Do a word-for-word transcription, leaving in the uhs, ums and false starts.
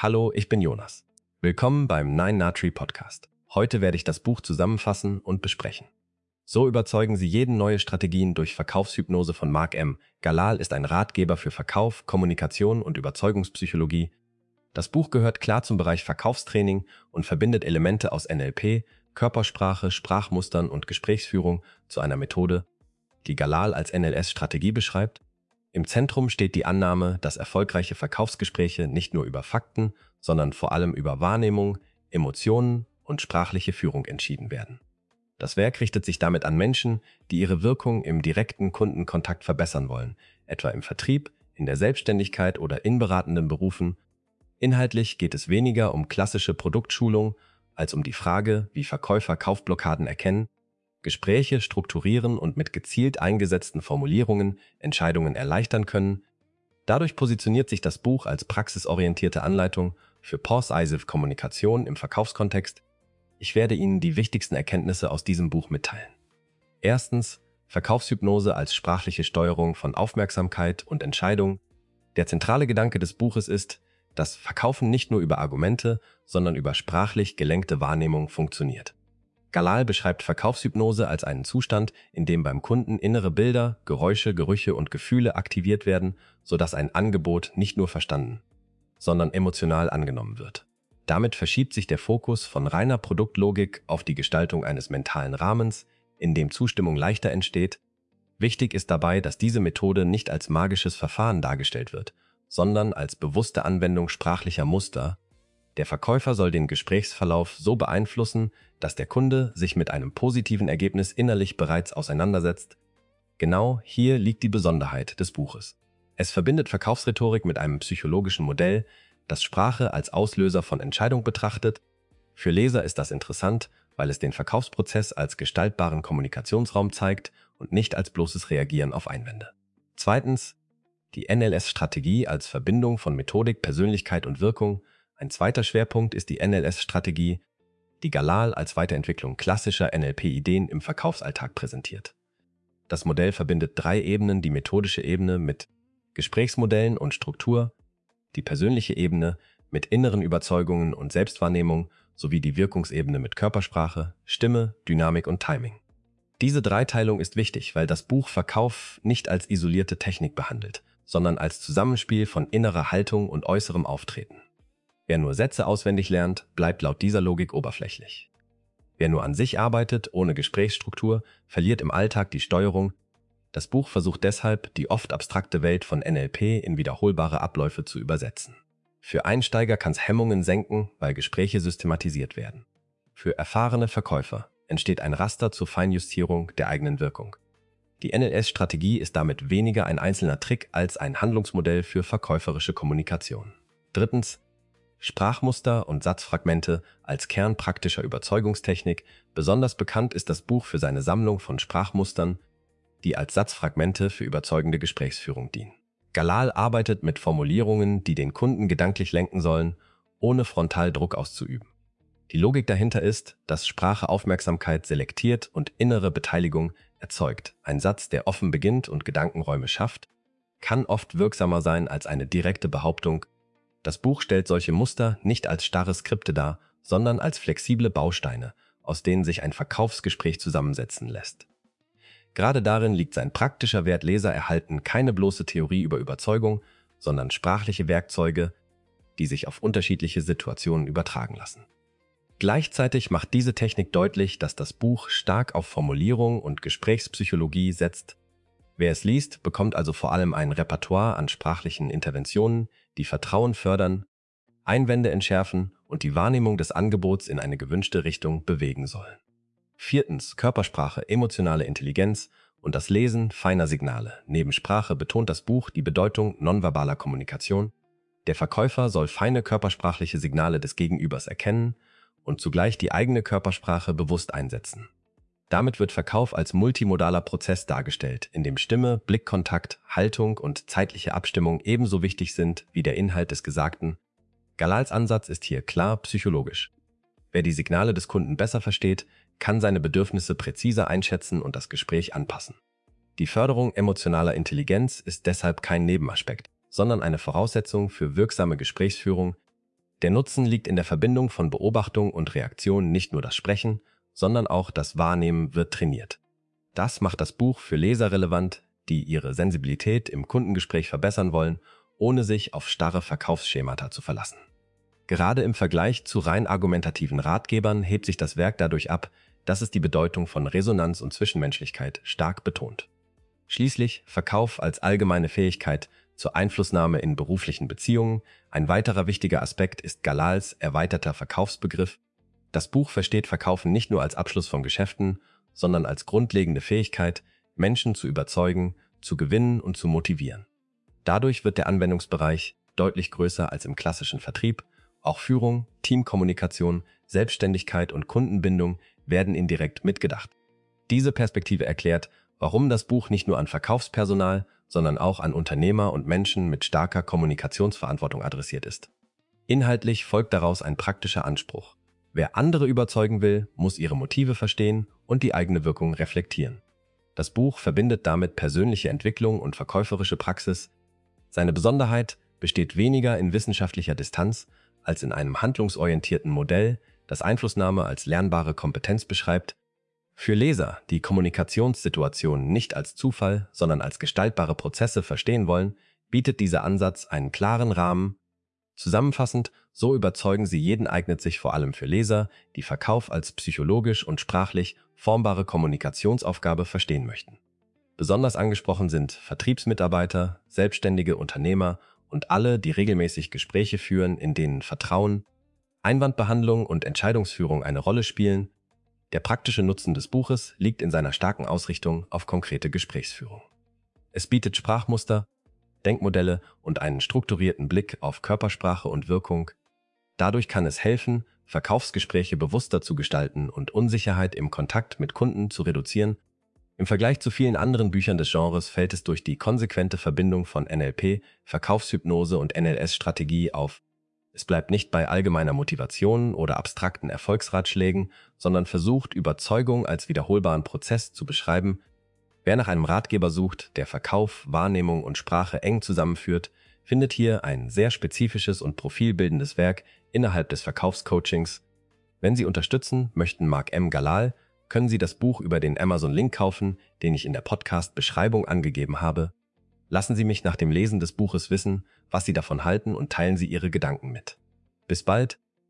Hallo, ich bin Jonas. Willkommen beim Nine Natri Podcast. Heute werde ich das Buch zusammenfassen und besprechen. So überzeugen Sie jeden neue Strategien durch Verkaufshypnose von Mark M. Galal ist ein Ratgeber für Verkauf, Kommunikation und Überzeugungspsychologie. Das Buch gehört klar zum Bereich Verkaufstraining und verbindet Elemente aus N L P, Körpersprache, Sprachmustern und Gesprächsführung zu einer Methode, die Galal als N L S-Strategie beschreibt. Im Zentrum steht die Annahme, dass erfolgreiche Verkaufsgespräche nicht nur über Fakten, sondern vor allem über Wahrnehmung, Emotionen und sprachliche Führung entschieden werden. Das Werk richtet sich damit an Menschen, die ihre Wirkung im direkten Kundenkontakt verbessern wollen, etwa im Vertrieb, in der Selbstständigkeit oder in beratenden Berufen. Inhaltlich geht es weniger um klassische Produktschulung als um die Frage, wie Verkäufer Kaufblockaden erkennen, Gespräche strukturieren und mit gezielt eingesetzten Formulierungen Entscheidungen erleichtern können. Dadurch positioniert sich das Buch als praxisorientierte Anleitung für Persuasive Kommunikation im Verkaufskontext. Ich werde Ihnen die wichtigsten Erkenntnisse aus diesem Buch mitteilen. Erstens, Verkaufshypnose als sprachliche Steuerung von Aufmerksamkeit und Entscheidung. Der zentrale Gedanke des Buches ist, dass Verkaufen nicht nur über Argumente, sondern über sprachlich gelenkte Wahrnehmung funktioniert. Galal beschreibt Verkaufshypnose als einen Zustand, in dem beim Kunden innere Bilder, Geräusche, Gerüche und Gefühle aktiviert werden, sodass ein Angebot nicht nur verstanden, sondern emotional angenommen wird. Damit verschiebt sich der Fokus von reiner Produktlogik auf die Gestaltung eines mentalen Rahmens, in dem Zustimmung leichter entsteht. Wichtig ist dabei, dass diese Methode nicht als magisches Verfahren dargestellt wird, sondern als bewusste Anwendung sprachlicher Muster. Der Verkäufer soll den Gesprächsverlauf so beeinflussen, dass der Kunde sich mit einem positiven Ergebnis innerlich bereits auseinandersetzt. Genau hier liegt die Besonderheit des Buches. Es verbindet Verkaufsrhetorik mit einem psychologischen Modell, das Sprache als Auslöser von Entscheidung betrachtet. Für Leser ist das interessant, weil es den Verkaufsprozess als gestaltbaren Kommunikationsraum zeigt und nicht als bloßes Reagieren auf Einwände. Zweitens, die N L S-Strategie als Verbindung von Methodik, Persönlichkeit und Wirkung. Ein zweiter Schwerpunkt ist die N L S-Strategie, die Galal als Weiterentwicklung klassischer N L P-Ideen im Verkaufsalltag präsentiert. Das Modell verbindet drei Ebenen: die methodische Ebene mit Gesprächsmodellen und Struktur, die persönliche Ebene mit inneren Überzeugungen und Selbstwahrnehmung sowie die Wirkungsebene mit Körpersprache, Stimme, Dynamik und Timing. Diese Dreiteilung ist wichtig, weil das Buch Verkauf nicht als isolierte Technik behandelt, sondern als Zusammenspiel von innerer Haltung und äußerem Auftreten. Wer nur Sätze auswendig lernt, bleibt laut dieser Logik oberflächlich. Wer nur an sich arbeitet, ohne Gesprächsstruktur, verliert im Alltag die Steuerung. Das Buch versucht deshalb, die oft abstrakte Welt von N L P in wiederholbare Abläufe zu übersetzen. Für Einsteiger kann es Hemmungen senken, weil Gespräche systematisiert werden. Für erfahrene Verkäufer entsteht ein Raster zur Feinjustierung der eigenen Wirkung. Die N L S-Strategie ist damit weniger ein einzelner Trick als ein Handlungsmodell für verkäuferische Kommunikation. Drittens, Sprachmuster und Satzfragmente als Kern praktischer Überzeugungstechnik. Besonders bekannt ist das Buch für seine Sammlung von Sprachmustern, die als Satzfragmente für überzeugende Gesprächsführung dienen. Galal arbeitet mit Formulierungen, die den Kunden gedanklich lenken sollen, ohne frontal Druck auszuüben. Die Logik dahinter ist, dass Sprache Aufmerksamkeit selektiert und innere Beteiligung erzeugt. Ein Satz, der offen beginnt und Gedankenräume schafft, kann oft wirksamer sein als eine direkte Behauptung. Das Buch stellt solche Muster nicht als starre Skripte dar, sondern als flexible Bausteine, aus denen sich ein Verkaufsgespräch zusammensetzen lässt. Gerade darin liegt sein praktischer Wert. Leser erhalten keine bloße Theorie über Überzeugung, sondern sprachliche Werkzeuge, die sich auf unterschiedliche Situationen übertragen lassen. Gleichzeitig macht diese Technik deutlich, dass das Buch stark auf Formulierung und Gesprächspsychologie setzt. Wer es liest, bekommt also vor allem ein Repertoire an sprachlichen Interventionen, die Vertrauen fördern, Einwände entschärfen und die Wahrnehmung des Angebots in eine gewünschte Richtung bewegen sollen. Viertens, Körpersprache, emotionale Intelligenz und das Lesen feiner Signale. Neben Sprache betont das Buch die Bedeutung nonverbaler Kommunikation. Der Verkäufer soll feine körpersprachliche Signale des Gegenübers erkennen und zugleich die eigene Körpersprache bewusst einsetzen. Damit wird Verkauf als multimodaler Prozess dargestellt, in dem Stimme, Blickkontakt, Haltung und zeitliche Abstimmung ebenso wichtig sind wie der Inhalt des Gesagten. Galals Ansatz ist hier klar psychologisch. Wer die Signale des Kunden besser versteht, kann seine Bedürfnisse präziser einschätzen und das Gespräch anpassen. Die Förderung emotionaler Intelligenz ist deshalb kein Nebenaspekt, sondern eine Voraussetzung für wirksame Gesprächsführung. Der Nutzen liegt in der Verbindung von Beobachtung und Reaktion. Nicht nur das Sprechen, sondern auch das Wahrnehmen wird trainiert. Das macht das Buch für Leser relevant, die ihre Sensibilität im Kundengespräch verbessern wollen, ohne sich auf starre Verkaufsschemata zu verlassen. Gerade im Vergleich zu rein argumentativen Ratgebern hebt sich das Werk dadurch ab, dass es die Bedeutung von Resonanz und Zwischenmenschlichkeit stark betont. Schließlich Verkauf als allgemeine Fähigkeit zur Einflussnahme in beruflichen Beziehungen. Ein weiterer wichtiger Aspekt ist Galals erweiterter Verkaufsbegriff. Das Buch versteht Verkaufen nicht nur als Abschluss von Geschäften, sondern als grundlegende Fähigkeit, Menschen zu überzeugen, zu gewinnen und zu motivieren. Dadurch wird der Anwendungsbereich deutlich größer als im klassischen Vertrieb. Auch Führung, Teamkommunikation, Selbstständigkeit und Kundenbindung werden indirekt mitgedacht. Diese Perspektive erklärt, warum das Buch nicht nur an Verkaufspersonal, sondern auch an Unternehmer und Menschen mit starker Kommunikationsverantwortung adressiert ist. Inhaltlich folgt daraus ein praktischer Anspruch. Wer andere überzeugen will, muss ihre Motive verstehen und die eigene Wirkung reflektieren. Das Buch verbindet damit persönliche Entwicklung und verkäuferische Praxis. Seine Besonderheit besteht weniger in wissenschaftlicher Distanz als in einem handlungsorientierten Modell, das Einflussnahme als lernbare Kompetenz beschreibt. Für Leser, die Kommunikationssituationen nicht als Zufall, sondern als gestaltbare Prozesse verstehen wollen, bietet dieser Ansatz einen klaren Rahmen. Zusammenfassend, so überzeugen sie jeden eignet sich vor allem für Leser, die Verkauf als psychologisch und sprachlich formbare Kommunikationsaufgabe verstehen möchten. Besonders angesprochen sind Vertriebsmitarbeiter, selbstständige Unternehmer und alle, die regelmäßig Gespräche führen, in denen Vertrauen, Einwandbehandlung und Entscheidungsführung eine Rolle spielen. Der praktische Nutzen des Buches liegt in seiner starken Ausrichtung auf konkrete Gesprächsführung. Es bietet Sprachmuster, Denkmodelle und einen strukturierten Blick auf Körpersprache und Wirkung. Dadurch kann es helfen, Verkaufsgespräche bewusster zu gestalten und Unsicherheit im Kontakt mit Kunden zu reduzieren. Im Vergleich zu vielen anderen Büchern des Genres fällt es durch die konsequente Verbindung von N L P, Verkaufshypnose und N L S-Strategie auf. Es bleibt nicht bei allgemeiner Motivation oder abstrakten Erfolgsratschlägen, sondern versucht, Überzeugung als wiederholbaren Prozess zu beschreiben. Wer nach einem Ratgeber sucht, der Verkauf, Wahrnehmung und Sprache eng zusammenführt, findet hier ein sehr spezifisches und profilbildendes Werk innerhalb des Verkaufscoachings. Wenn Sie unterstützen möchten Mark M. Galal, können Sie das Buch über den Amazon-Link kaufen, den ich in der Podcast-Beschreibung angegeben habe. Lassen Sie mich nach dem Lesen des Buches wissen, was Sie davon halten und teilen Sie Ihre Gedanken mit. Bis bald!